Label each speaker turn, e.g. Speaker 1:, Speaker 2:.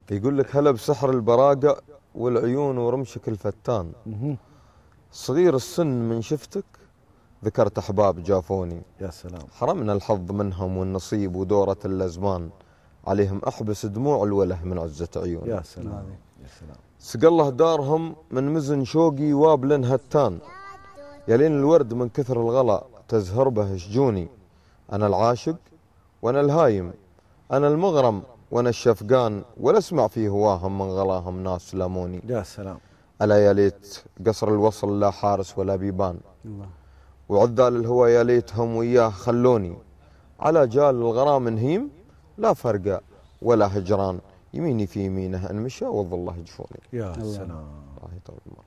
Speaker 1: يقول لك هلا بسحر البراقة والعيون ورمشك الفتان، صغير السن من شفتك ذكرت أحباب جافوني.
Speaker 2: يا سلام.
Speaker 1: حرمنا الحظ منهم والنصيب ودورة الأزمان، عليهم أحبس دموع الوله من عزة عيوني.
Speaker 2: يا سلام يا سلام.
Speaker 1: سقى الله دارهم من مزن شوقي وابل هتان، يلين الورد من كثر الغلا تزهر به شجوني. أنا العاشق وأنا الهايم، أنا المغرم وأنا الشفقان، ولا اسمع في هواهم من غلاهم ناس لاموني.
Speaker 2: يا سلام.
Speaker 1: ألا يا ليت قصر الوصل لا حارس ولا بيبان،
Speaker 3: الله.
Speaker 1: وعذال الهوى يا ليتهم وياه خلوني. على جال الغرام نهيم لا فرقة ولا هجران، يميني في يمينه أن مشى والله جفوني.
Speaker 2: يا سلام.
Speaker 1: الله يطول عمرك.